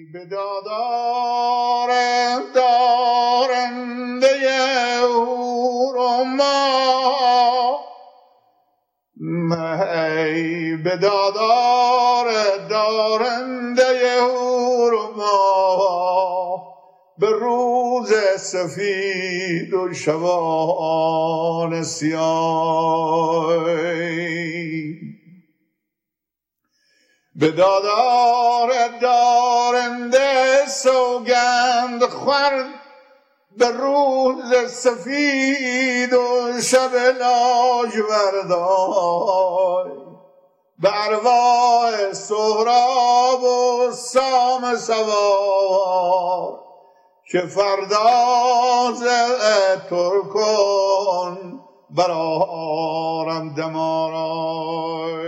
به دادار دارنده هور و ما، ای به دادار دارنده هور و ما، به روز سفید و شبان سیاه. به دادار دارنده سوگند خورد، به روز سفید و شب لاجوردای، به ارواح سهراب و سام سوار، که فرداز ترکان برارم دمارای.